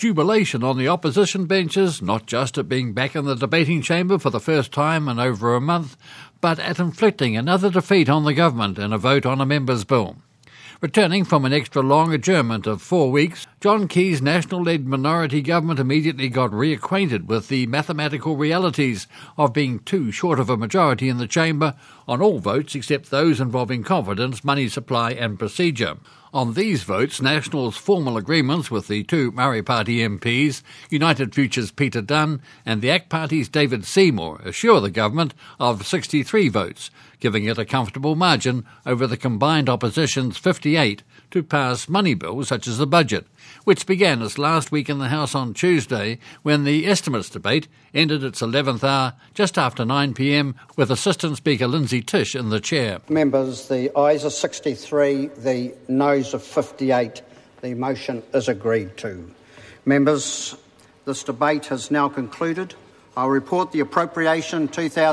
Jubilation on the opposition benches, not just at being back in the debating chamber for the first time in over a month, but at inflicting another defeat on the government in a vote on a member's bill. Returning from an extra long adjournment of 4 weeks, John Key's National-led minority government immediately got reacquainted with the mathematical realities of being too short of a majority in the chamber on all votes except those involving confidence, money supply and procedure. On these votes, National's formal agreements with the two Murray Party MPs, United Future's Peter Dunn and the ACT Party's David Seymour, assure the government of 63 votes, giving it a comfortable margin over the combined opposition's 58 to pass money bills such as the budget, which began its last week in the House on Tuesday when the estimates debate ended its 11th hour just after 9 p.m. with Assistant Speaker Lindsay Tish in the chair. Members, the ayes are 63, the noes are 58. The motion is agreed to. Members, this debate has now concluded. I'll report the Appropriation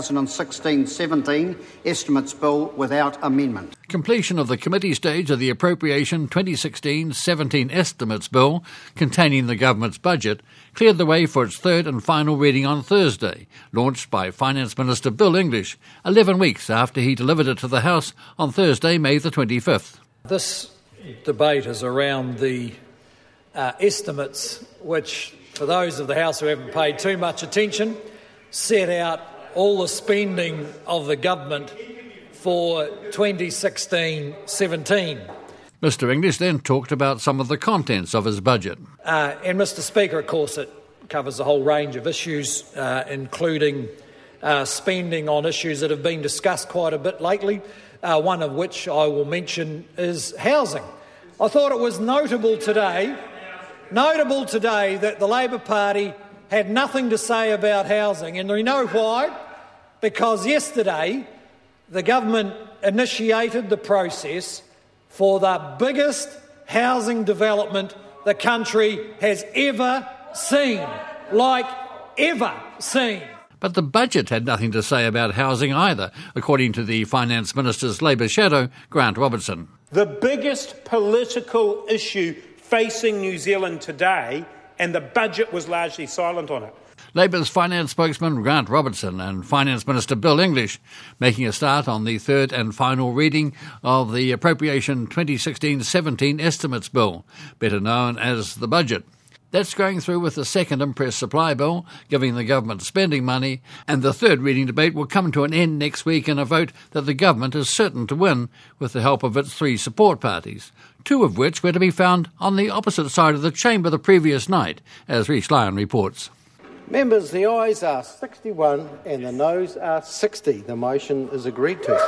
2016-17 Estimates Bill without amendment. Completion of the committee stage of the Appropriation 2016-17 Estimates Bill, containing the government's budget, cleared the way for its third and final reading on Thursday, launched by Finance Minister Bill English, 11 weeks after he delivered it to the House on Thursday, May the 25th. This debate is around the estimates which, for those of the House who haven't paid too much attention, set out all the spending of the government for 2016-17. Mr English then talked about some of the contents of his budget. And Mr Speaker, of course, it covers a whole range of issues, including spending on issues that have been discussed quite a bit lately, one of which I will mention is housing. I thought it was notable today that the Labor Party had nothing to say about housing. And we know why. Because yesterday the government initiated the process for the biggest housing development the country has ever seen. But the budget had nothing to say about housing either, according to the Finance Minister's Labor shadow, Grant Robertson. The biggest political issue facing New Zealand today, and the budget was largely silent on it. Labour's finance spokesman Grant Robertson and Finance Minister Bill English making a start on the third and final reading of the Appropriation 2016-17 Estimates Bill, better known as the budget. That's going through with the second Impress Supply Bill, giving the government spending money, and the third reading debate will come to an end next week in a vote that the government is certain to win with the help of its three support parties, two of which were to be found on the opposite side of the chamber the previous night, as Rhys Lyon reports. Members, the ayes are 61 and the noes are 60. The motion is agreed to.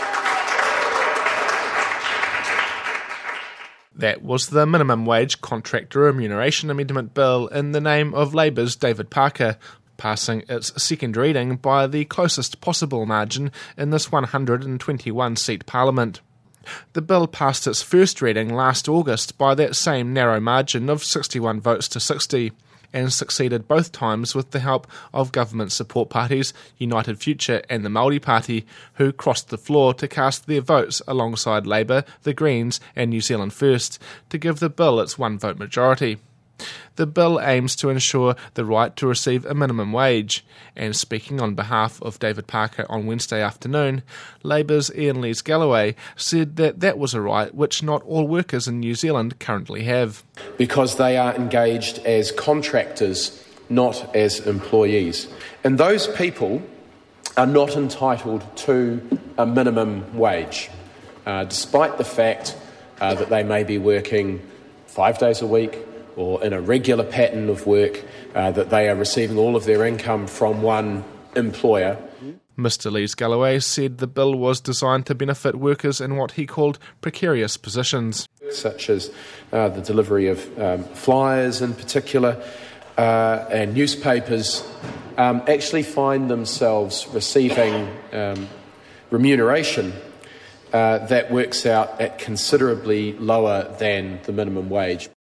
That was the Minimum Wage Contractor Remuneration Amendment Bill in the name of Labour's David Parker, passing its second reading by the closest possible margin in this 121-seat Parliament. The bill passed its first reading last August by that same narrow margin of 61 votes to 60, and succeeded both times with the help of government support parties, United Future and the Māori Party, who crossed the floor to cast their votes alongside Labour, the Greens and New Zealand First to give the bill its one-vote majority. The bill aims to ensure the right to receive a minimum wage, and speaking on behalf of David Parker on Wednesday afternoon, Labour's Ian Lees-Galloway said that was a right which not all workers in New Zealand currently have. Because they are engaged as contractors, not as employees. And those people are not entitled to a minimum wage, despite the fact that they may be working 5 days a week, or in a regular pattern of work, that they are receiving all of their income from one employer. Mr Lees-Galloway said the bill was designed to benefit workers in what he called precarious positions, such as the delivery of flyers in particular, and newspapers, actually find themselves receiving remuneration that works out at considerably lower than the minimum wage.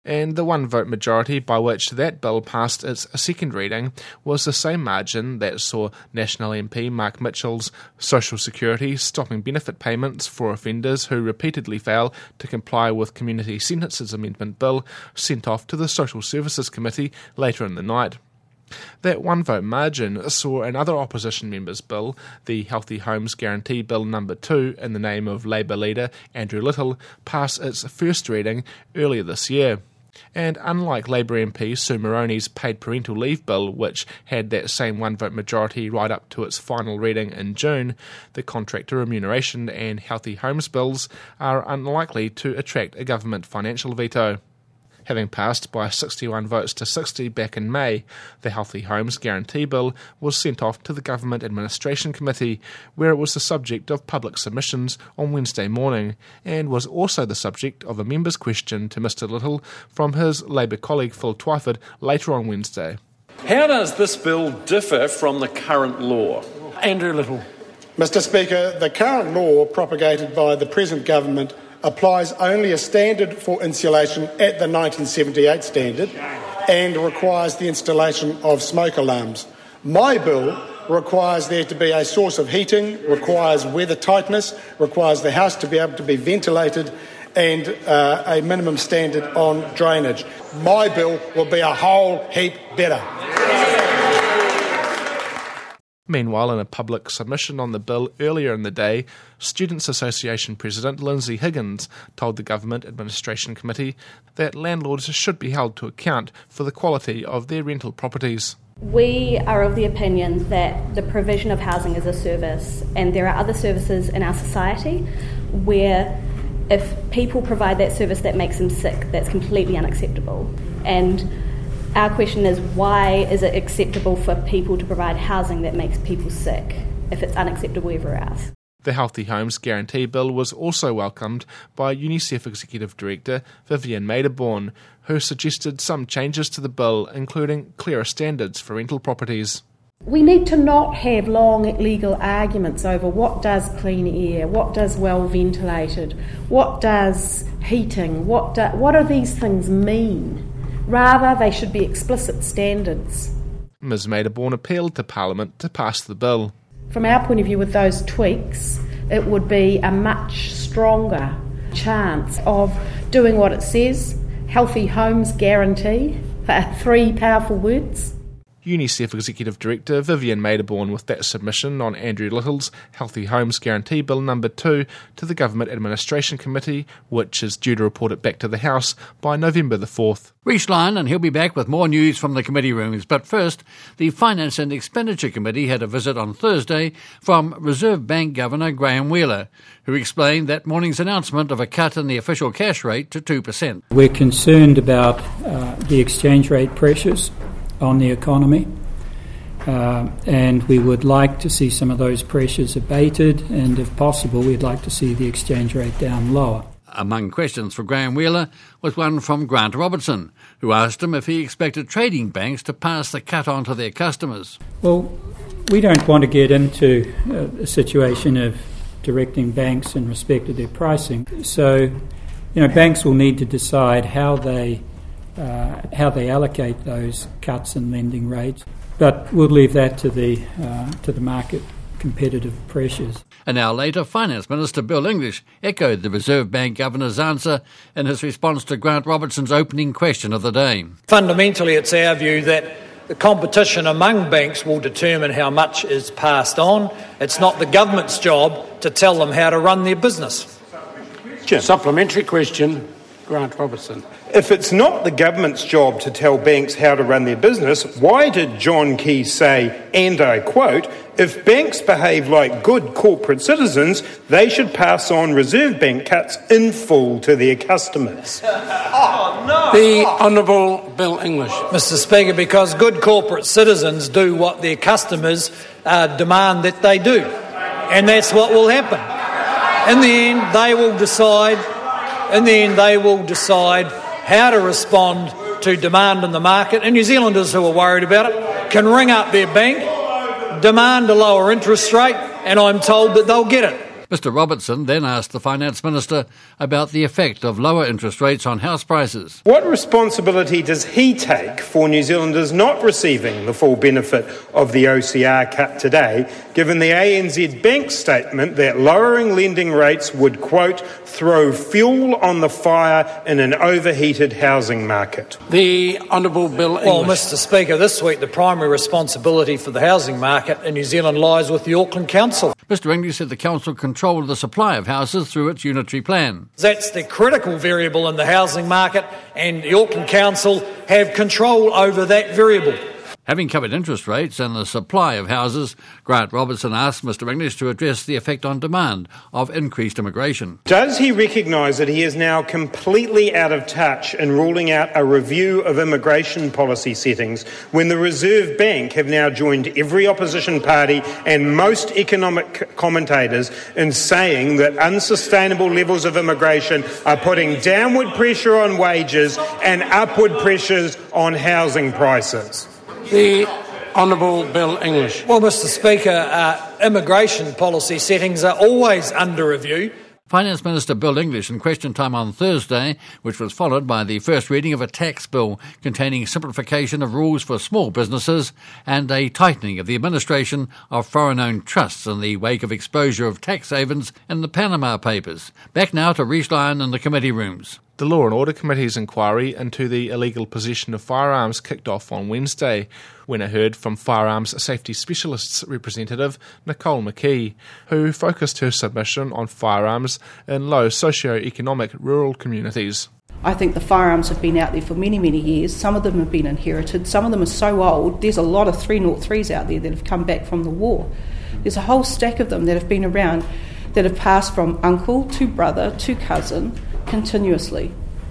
And the one-vote majority by which that bill passed its second reading was the same margin that saw National MP Mark Mitchell's Social Security stopping benefit payments for offenders who repeatedly fail to comply with Community Sentences Amendment Bill sent off to the Social Services Committee later in the night. That one-vote margin saw another opposition member's bill, the Healthy Homes Guarantee Bill No. 2, in the name of Labour leader Andrew Little, pass its first reading earlier this year. And unlike Labour MP Sue Moroney's Paid Parental Leave Bill, which had that same one-vote majority right up to its final reading in June, the Contractor Remuneration and Healthy Homes Bills are unlikely to attract a government financial veto. Having passed by 61 votes to 60 back in May, the Healthy Homes Guarantee Bill was sent off to the Government Administration Committee, where it was the subject of public submissions on Wednesday morning, and was also the subject of a member's question to Mr Little from his Labour colleague Phil Twyford later on Wednesday. How does this bill differ from the current law? Andrew Little. Mr Speaker, the current law propagated by the present government applies only a standard for insulation at the 1978 standard and requires the installation of smoke alarms. My bill requires there to be a source of heating, requires weather tightness, requires the house to be able to be ventilated and a minimum standard on drainage. My bill will be a whole heap better. Meanwhile, in a public submission on the bill earlier in the day, Students' Association President Lindsay Higgins told the Government Administration Committee that landlords should be held to account for the quality of their rental properties. We are of the opinion that the provision of housing is a service, and there are other services in our society where if people provide that service that makes them sick, that's completely unacceptable. And our question is, why is it acceptable for people to provide housing that makes people sick if it's unacceptable everywhere else? The Healthy Homes Guarantee Bill was also welcomed by UNICEF Executive Director Vivienne Maderborn, who suggested some changes to the bill, including clearer standards for rental properties. We need to not have long legal arguments over what does clean air, what does well ventilated, what does heating, what do these things mean? Rather, they should be explicit standards. Ms Maderborn appealed to Parliament to pass the bill. From our point of view, with those tweaks, it would be a much stronger chance of doing what it says. Healthy Homes Guarantee, 3 powerful words. UNICEF Executive Director Vivienne Maderborn with that submission on Andrew Little's Healthy Homes Guarantee Bill No. 2 to the Government Administration Committee, which is due to report it back to the House by November the 4th. Rhys Lyon, and he'll be back with more news from the committee rooms. But first, the Finance and Expenditure Committee had a visit on Thursday from Reserve Bank Governor Graham Wheeler, who explained that morning's announcement of a cut in the official cash rate to 2%. We're concerned about the exchange rate pressures on the economy, and we would like to see some of those pressures abated, and if possible we'd like to see the exchange rate down lower. Among questions for Graham Wheeler was one from Grant Robertson, who asked him if he expected trading banks to pass the cut on to their customers. Well, we don't want to get into a situation of directing banks in respect of their pricing, so banks will need to decide how they allocate those cuts in lending rates, but we'll leave that to the market competitive pressures. An hour later, Finance Minister Bill English echoed the Reserve Bank Governor's answer in his response to Grant Robertson's opening question of the day. Fundamentally, it's our view that the competition among banks will determine how much is passed on. It's not the government's job to tell them how to run their business. Supplementary question, Grant Robertson. If it's not the government's job to tell banks how to run their business, why did John Key say, and I quote, if banks behave like good corporate citizens, they should pass on Reserve Bank cuts in full to their customers? The Honourable Bill English. Mr Speaker, because good corporate citizens do what their customers demand that they do. And that's what will happen. In the end, they will decide how to respond to demand in the market, and New Zealanders who are worried about it can ring up their bank, demand a lower interest rate, and I'm told that they'll get it. Mr Robertson then asked the Finance Minister about the effect of lower interest rates on house prices. What responsibility does he take for New Zealanders not receiving the full benefit of the OCR cut today, given the ANZ Bank statement that lowering lending rates would, quote, throw fuel on the fire in an overheated housing market? The Honourable Bill English. Well, Mr Speaker, this week the primary responsibility for the housing market in New Zealand lies with the Auckland Council. Mr English said the council controlled the supply of houses through its unitary plan. That's the critical variable in the housing market, and the Auckland Council have control over that variable. Having covered interest rates and the supply of houses, Grant Robertson asked Mr English to address the effect on demand of increased immigration. Does he recognise that he is now completely out of touch in ruling out a review of immigration policy settings when the Reserve Bank have now joined every opposition party and most economic commentators in saying that unsustainable levels of immigration are putting downward pressure on wages and upward pressures on housing prices? The Honourable Bill English. Well, Mr Speaker, immigration policy settings are always under review. Finance Minister Bill English in question time on Thursday, which was followed by the first reading of a tax bill containing simplification of rules for small businesses and a tightening of the administration of foreign-owned trusts in the wake of exposure of tax havens in the Panama Papers. Back now to Rhys Lyon in the committee rooms. The Law and Order Committee's inquiry into the illegal possession of firearms kicked off on Wednesday, when it heard from Firearms Safety Specialists representative Nicole McKee, who focused her submission on firearms in low socio-economic rural communities. I think the firearms have been out there for many, many years. Some of them have been inherited. Some of them are so old. There's a lot of 303s out there that have come back from the war. There's a whole stack of them that have been around that have passed from uncle to brother to cousin continuously.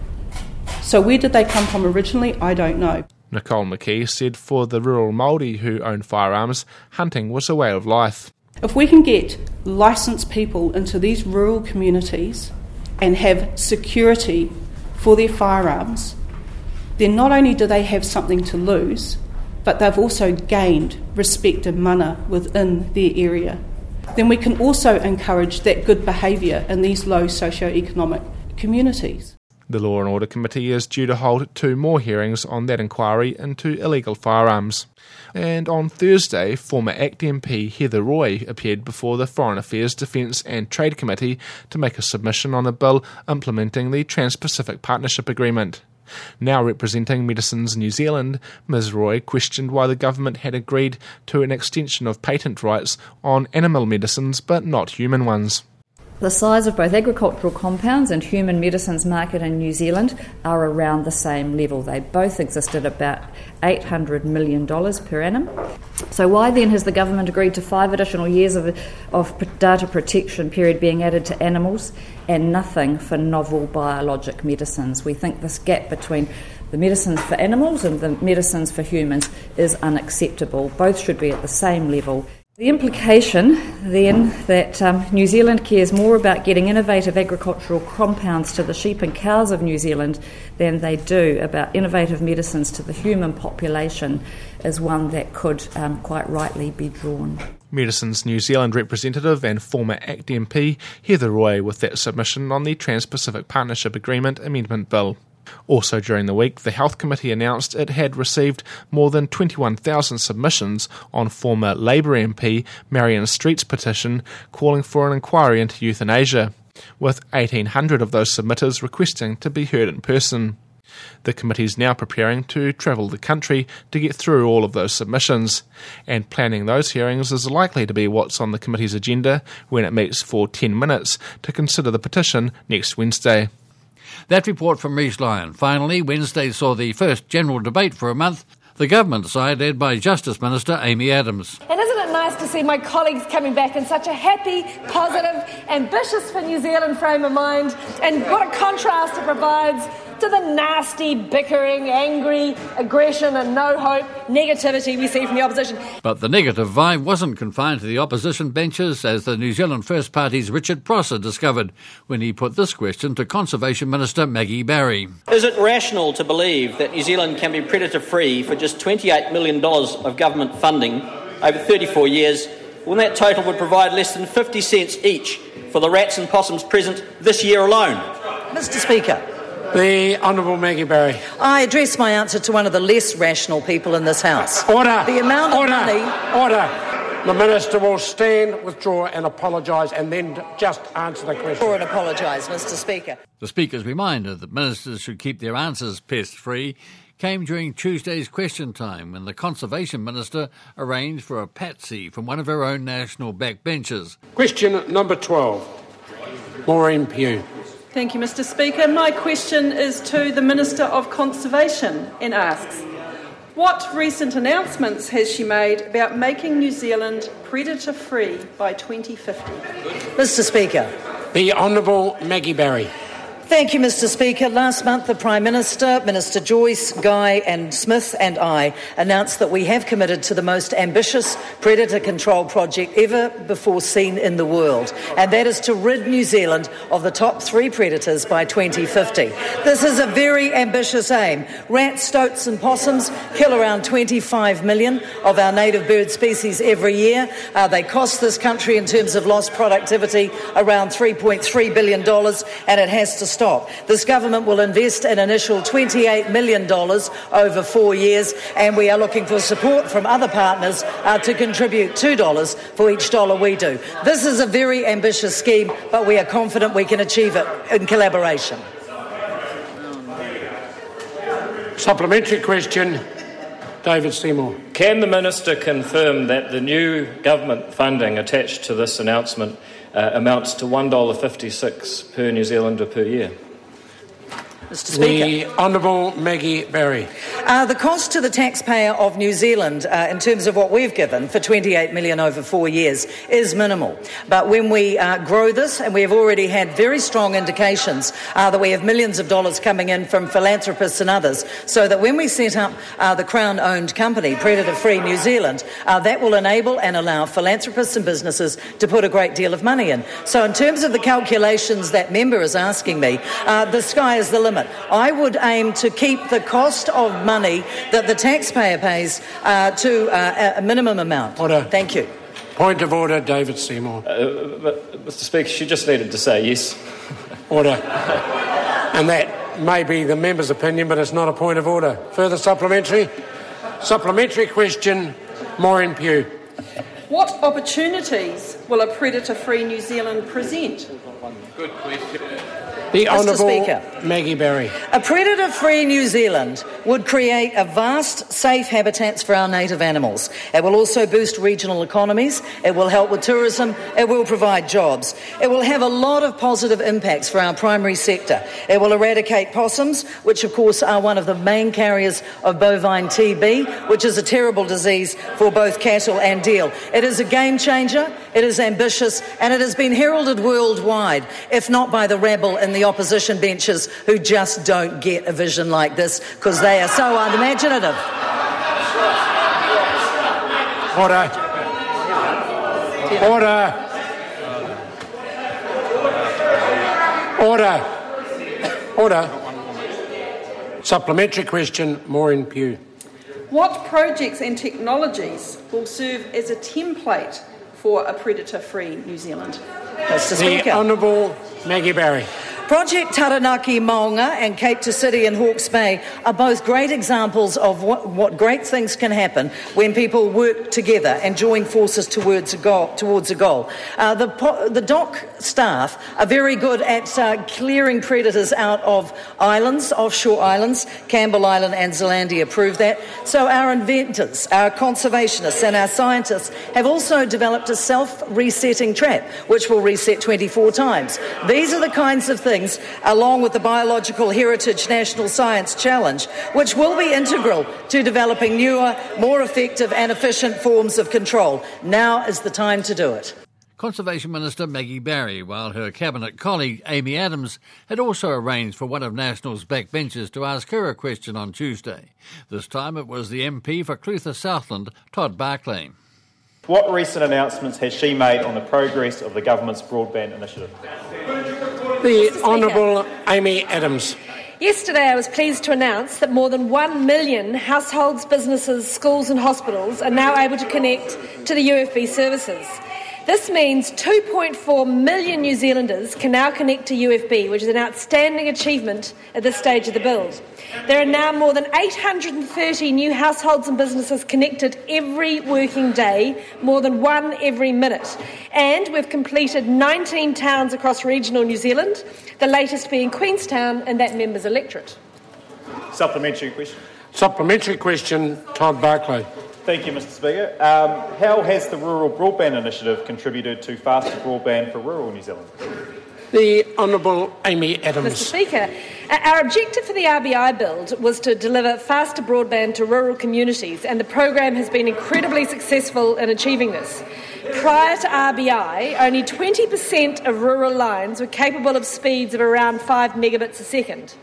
So where did they come from originally? I don't know. Nicole McKee said for the rural Māori who own firearms, hunting was a way of life. If we can get licensed people into these rural communities and have security for their firearms, then not only do they have something to lose, but they've also gained respect and mana within their area. Then we can also encourage that good behaviour in these low socio-economic communities. The Law and Order Committee is due to hold 2 more hearings on that inquiry into illegal firearms. And on Thursday, former ACT MP Heather Roy appeared before the Foreign Affairs, Defence and Trade Committee to make a submission on a bill implementing the Trans-Pacific Partnership Agreement. Now representing Medicines New Zealand, Ms Roy questioned why the government had agreed to an extension of patent rights on animal medicines but not human ones. The size of both agricultural compounds and human medicines market in New Zealand are around the same level. They both exist at about $800 million per annum. So why then has the government agreed to 5 additional years of data protection period being added to animals and nothing for novel biologic medicines? We think this gap between the medicines for animals and the medicines for humans is unacceptable. Both should be at the same level. The implication, then, that New Zealand cares more about getting innovative agricultural compounds to the sheep and cows of New Zealand than they do about innovative medicines to the human population is one that could quite rightly be drawn. Medicines New Zealand representative and former ACT MP Heather Roy with that submission on the Trans-Pacific Partnership Agreement Amendment Bill. Also during the week, the Health Committee announced it had received more than 21,000 submissions on former Labour MP Marion Street's petition calling for an inquiry into euthanasia, with 1,800 of those submitters requesting to be heard in person. The committee is now preparing to travel the country to get through all of those submissions, and planning those hearings is likely to be what's on the committee's agenda when it meets for 10 minutes to consider the petition next Wednesday. That report from Rhys Lyon. Finally, Wednesday saw the first general debate for a month, the government side led by Justice Minister Amy Adams. And isn't it nice to see my colleagues coming back in such a happy, positive, ambitious for New Zealand frame of mind, and what a contrast it provides to the nasty, bickering, angry, aggression and no hope, negativity we see from the opposition. But the negative vibe wasn't confined to the opposition benches, as the New Zealand First Party's Richard Prosser discovered when he put this question to Conservation Minister Maggie Barry. Is it rational to believe that New Zealand can be predator-free for just $28 million of government funding over 34 years, when that total would provide less than 50 cents each for the rats and possums present this year alone? Mr Speaker. The Honourable Maggie Barry. I address my answer to one of the less rational people in this House. Order. The amount of money... Order. The Minister will stand, withdraw and apologise and then just answer the question. Withdraw and apologise, Mr Speaker. The Speaker's reminder that ministers should keep their answers pest-free came during Tuesday's question time when the Conservation Minister arranged for a patsy from one of her own national backbenchers. Question number 12. Maureen Pugh. Thank you, Mr Speaker. My question is to the Minister of Conservation and asks, what recent announcements has she made about making New Zealand predator-free by 2050? Mr Speaker. The Honourable Maggie Barry. Thank you, Mr Speaker. Last month, the Prime Minister, Minister Joyce, Guy and Smith and I announced that we have committed to the most ambitious predator control project ever before seen in the world, and that is to rid New Zealand of the top 3 predators by 2050. This is a very ambitious aim. Rats, stoats and possums kill around 25 million of our native bird species every year. They cost this country, in terms of lost productivity, around $3.3 billion, and it has to stop. This government will invest an initial $28 million over 4 years, and we are looking for support from other partners to contribute $2 for each dollar we do. This is a very ambitious scheme, but we are confident we can achieve it in collaboration. Supplementary question, David Seymour. Can the Minister confirm that the new government funding attached to this announcement amounts to $1.56 per New Zealander per year? Mr Speaker. The Honourable Maggie Barry. The cost to the taxpayer of New Zealand, in terms of what we've given for $28 million over 4 years, is minimal. But when we grow this, and we have already had very strong indications that we have millions of dollars coming in from philanthropists and others, so that when we set up the Crown-owned company, Predator Free New Zealand, that will enable and allow philanthropists and businesses to put a great deal of money in. So in terms of the calculations that member is asking me, the sky is the limit. I would aim to keep the cost of money that the taxpayer pays to a minimum amount. Order. Thank you. Point of order, David Seymour. Mr Speaker, she just needed to say yes. Order. And that may be the member's opinion, but it's not a point of order. Further supplementary? Supplementary question, Maureen Pugh. What opportunities will a predator-free New Zealand present? Good question. The Honourable Speaker. Maggie Barry. A predator-free New Zealand would create a vast, safe habitats for our native animals. It will also boost regional economies. It will help with tourism. It will provide jobs. It will have a lot of positive impacts for our primary sector. It will eradicate possums, which of course are one of the main carriers of bovine TB, which is a terrible disease for both cattle and deer. It is a game changer. It is ambitious, and it has been heralded worldwide, if not by the rabble in the opposition benches who just don't get a vision like this because they are so unimaginative. Order. Order. Order. Supplementary question, Maureen Pugh. What projects and technologies will serve as a template for a predator-free New Zealand? Mr. Speaker. The Honourable Maggie Barry. Project Taranaki Maunga and Cape to City in Hawke's Bay are both great examples of what great things can happen when people work together and join forces towards a goal. The dock staff are very good at clearing predators out of islands, offshore islands. Campbell Island and Zealandia prove that. So our inventors, our conservationists and our scientists have also developed a self-resetting trap which will reset 24 times. These are the kinds of things, along with the Biological Heritage National Science Challenge, which will be integral to developing newer, more effective and efficient forms of control. Now is the time to do it. Conservation Minister Maggie Barry, while her Cabinet colleague Amy Adams had also arranged for one of National's backbenchers to ask her a question on Tuesday. This time it was the MP for Clutha Southland, Todd Barclay. What recent announcements has she made on the progress of the government's broadband initiative? The Honourable Amy Adams. Yesterday I was pleased to announce that more than 1 million households, businesses, schools and hospitals are now able to connect to the UFB services. This means 2.4 million New Zealanders can now connect to UFB, which is an outstanding achievement at this stage of the build. There are now more than 830 new households and businesses connected every working day, more than one every minute. And we've completed 19 towns across regional New Zealand, the latest being Queenstown and that member's electorate. Supplementary question. Supplementary question, Todd Barclay. Thank you, Mr Speaker. How has the Rural Broadband Initiative contributed to faster broadband for rural New Zealand? The Honourable Amy Adams. Mr Speaker, our objective for the RBI build was to deliver faster broadband to rural communities, and the program has been incredibly successful in achieving this. Prior to RBI, only 20% of rural lines were capable of speeds of around 5 megabits a second.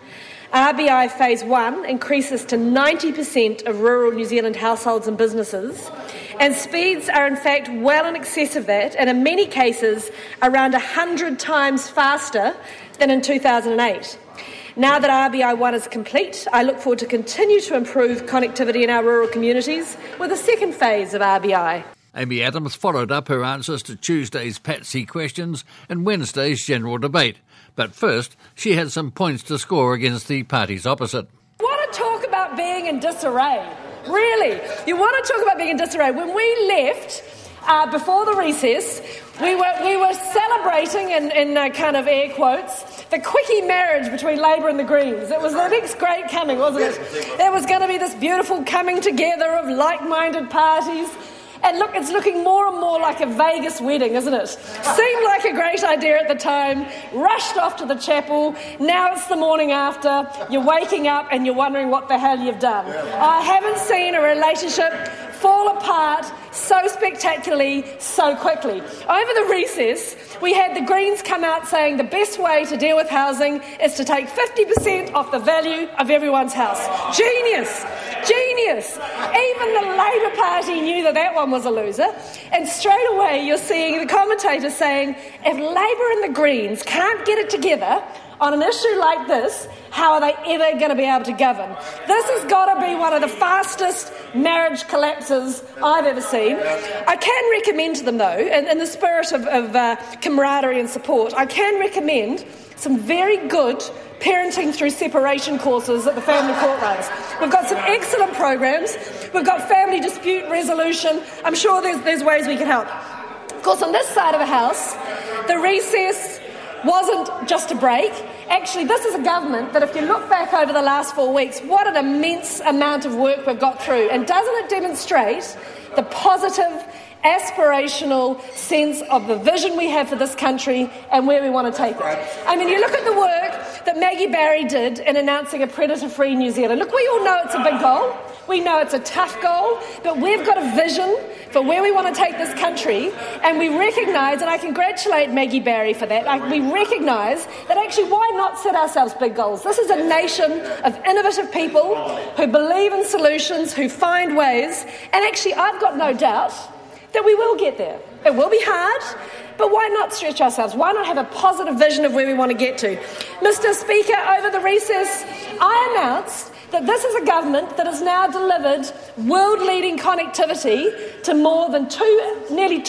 RBI Phase 1 increases to 90% of rural New Zealand households and businesses, and speeds are in fact well in excess of that, and in many cases around 100 times faster than in 2008. Now that RBI 1 is complete, I look forward to continue to improve connectivity in our rural communities with a second phase of RBI. Amy Adams followed up her answers to Tuesday's Patsy questions and Wednesday's general debate. But first, she had some points to score against the parties opposite. You want to talk about being in disarray? Really? You want to talk about being in disarray? When we left before the recess, we were celebrating, in kind of air quotes, the quickie marriage between Labour and the Greens. It was the next great coming, wasn't it? There was going to be this beautiful coming together of like-minded parties. And look, it's looking more and more like a Vegas wedding, isn't it? Seemed like a great idea at the time, rushed off to the chapel, now it's the morning after, you're waking up and you're wondering what the hell you've done. I haven't seen a relationship fall apart so spectacularly, so quickly. Over the recess, we had the Greens come out saying the best way to deal with housing is to take 50% off the value of everyone's house. Genius! Genius! Even the Labour Party knew that one was a loser. And straight away you're seeing the commentators saying, if Labour and the Greens can't get it together on an issue like this, how are they ever going to be able to govern? This has got to be one of the fastest marriage collapses I've ever seen. I can recommend to them, though, in the spirit of camaraderie and support, I can recommend some very good parenting through separation courses that the family court runs. We've got some excellent programs. We've got family dispute resolution. I'm sure there's ways we can help. Of course, on this side of the house, the recess wasn't just a break. Actually, this is a government that if you look back over the last 4 weeks, what an immense amount of work we've got through. And doesn't it demonstrate the positive, aspirational sense of the vision we have for this country and where we want to take it? I mean, you look at the work that Maggie Barry did in announcing a predator-free New Zealand. Look, we all know it's a big goal. We know it's a tough goal, but we've got a vision for where we want to take this country, and we recognise, and I congratulate Maggie Barry for that, we recognise that actually why not set ourselves big goals? This is a nation of innovative people who believe in solutions, who find ways, and actually I've got no doubt that we will get there. It will be hard, but why not stretch ourselves? Why not have a positive vision of where we want to get to? Mr. Speaker, over the recess, I announced that this is a government that has now delivered world-leading connectivity to more than nearly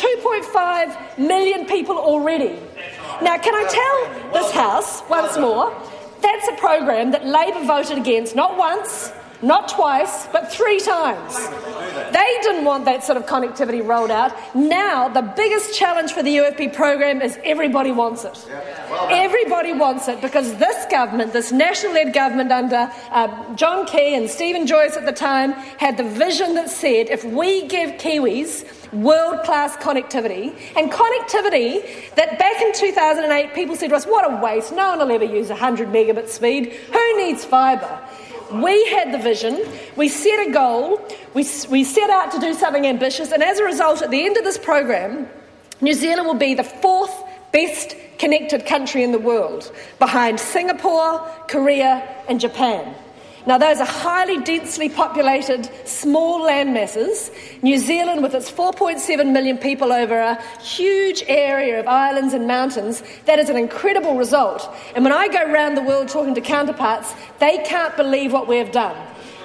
2.5 million people already. Now, can I tell this House once more, that's a program that Labour voted against not once, not twice, but 3 times. They didn't want that sort of connectivity rolled out. Now, the biggest challenge for the UFB program is everybody wants it. Everybody wants it because this government, this national-led government under John Key and Stephen Joyce at the time, had the vision that said if we give Kiwis world-class connectivity, and connectivity that back in 2008 people said to us, what a waste, no one will ever use 100 megabit speed, who needs fibre? We had the vision, we set a goal, we set out to do something ambitious, and as a result, at the end of this program, New Zealand will be the 4th best connected country in the world, behind Singapore, Korea and Japan. Now, those are highly densely populated small land masses. New Zealand, with its 4.7 million people over a huge area of islands and mountains, that is an incredible result. And when I go around the world talking to counterparts, they can't believe what we've done.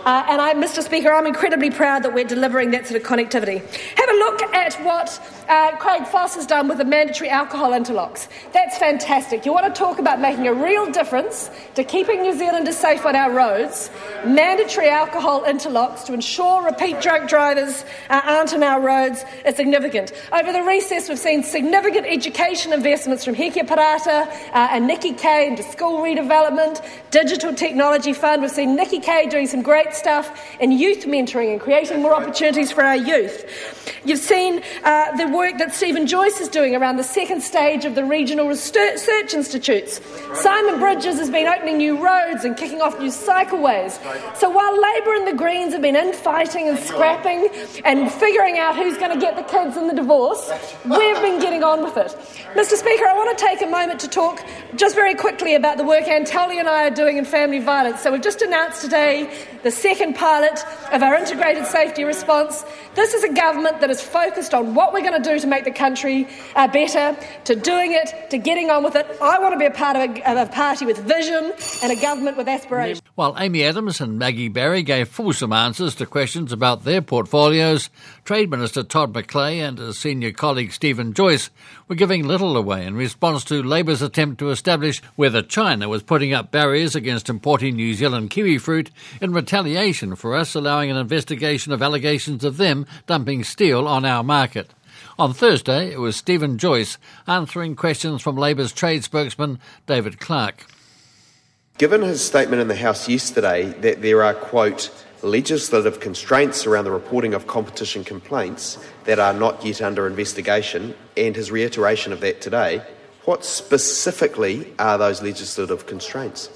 Mr. Speaker, I'm incredibly proud that we're delivering that sort of connectivity. Have a look at what Craig Foss has done with the mandatory alcohol interlocks. That's fantastic. You want to talk about making a real difference to keeping New Zealanders safe on our roads? Mandatory alcohol interlocks to ensure repeat drunk drivers aren't on our roads is significant. Over the recess, we've seen significant education investments from Hekia Parata and Nikki Kay into school redevelopment, digital technology fund. We've seen Nikki Kay doing some great stuff in youth mentoring and creating more opportunities for our youth. You've seen the work that Stephen Joyce is doing around the second stage of the regional research institutes. Simon Bridges has been opening new roads and kicking off new cycleways. So while Labour and the Greens have been infighting and scrapping and figuring out who's going to get the kids in the divorce, we've been getting on with it. Mr. Speaker, I want to take a moment to talk just very quickly about the work Antoli and I are doing in family violence. So we've just announced today the second pilot of our integrated safety response. This is a government that is focused on what we're going to do to make the country better, to doing it, to getting on with it. I want to be a part of a party with vision and a government with aspiration. While Amy Adams and Maggie Barry gave fulsome answers to questions about their portfolios, Trade Minister Todd McClay and his senior colleague Stephen Joyce were giving little away in response to Labour's attempt to establish whether China was putting up barriers against importing New Zealand kiwi fruit in retaliation for us allowing an investigation of allegations of them dumping steel on our market. On Thursday, it was Stephen Joyce answering questions from Labour's trade spokesman David Clark. Given his statement in the House yesterday that there are, quote, legislative constraints around the reporting of competition complaints that are not yet under investigation, and his reiteration of that today, what specifically are those legislative constraints?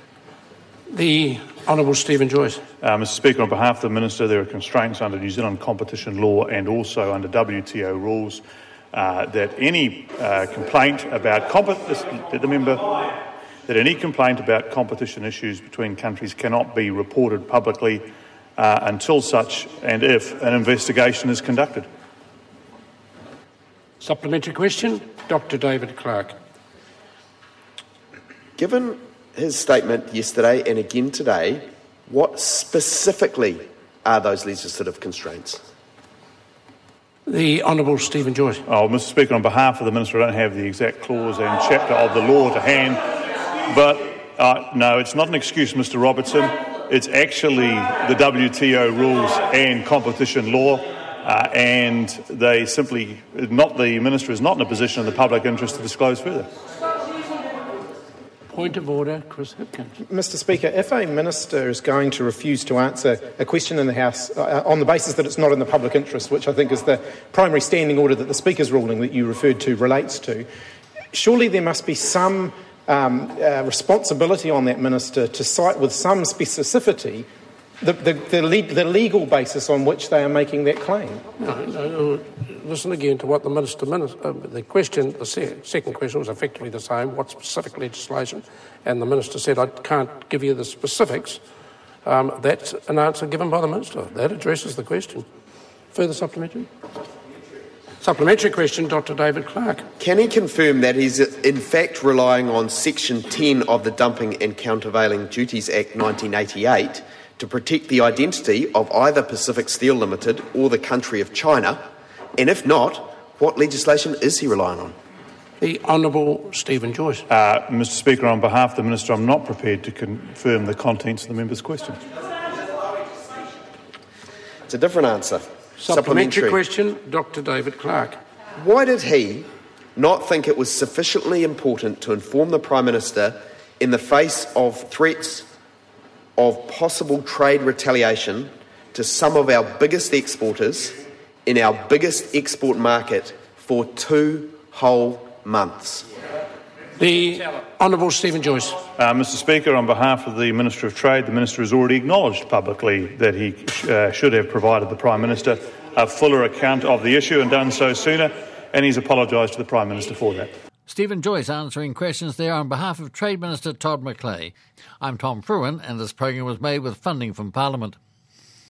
The Honourable Stephen Joyce. Mr. Speaker, on behalf of the Minister, there are constraints under New Zealand competition law and also under WTO rules that any complaint about any complaint about competition issues between countries cannot be reported publicly until such and if an investigation is conducted. Supplementary question, Dr. David Clark. Given his statement yesterday and again today, what specifically are those legislative constraints? The Honourable Stephen Joyce. Oh, Mr. Speaker, on behalf of the Minister, I don't have the exact clause and chapter of the law to hand, but no, it's not an excuse, Mr. Robertson. It's actually the WTO rules and competition law, and they simply the Minister is not in a position in the public interest to disclose further. Point of order, Chris Hipkins. Mr. Speaker, if a minister is going to refuse to answer a question in the House on the basis that it's not in the public interest, which I think is the primary standing order that the Speaker's ruling that you referred to relates to, surely there must be some responsibility on that minister to cite with some specificity the legal basis on which they are making that claim. No, listen again to what the Minister... the second question was effectively the same, what specific legislation, and the Minister said, I can't give you the specifics. That's an answer given by the Minister. That addresses the question. Further supplementary? Supplementary question, Dr. David Clark. Can he confirm that he's in fact relying on Section 10 of the Dumping and Countervailing Duties Act 1988 to protect the identity of either Pacific Steel Limited or the country of China? And if not, what legislation is he relying on? The Honourable Stephen Joyce. Mr. Speaker, on behalf of the Minister, I'm not prepared to confirm the contents of the member's question. It's a different answer. Supplementary question, Dr. David Clark. Why did he not think it was sufficiently important to inform the Prime Minister in the face of threats of possible trade retaliation to some of our biggest exporters in our biggest export market for 2 whole months? The Honourable Stephen Joyce. Mr. Speaker, on behalf of the Minister of Trade, the Minister has already acknowledged publicly that he should have provided the Prime Minister a fuller account of the issue and done so sooner, and he's apologised to the Prime Minister for that. Stephen Joyce answering questions there on behalf of Trade Minister Todd McClay. I'm Tom Fruin, and this program was made with funding from Parliament.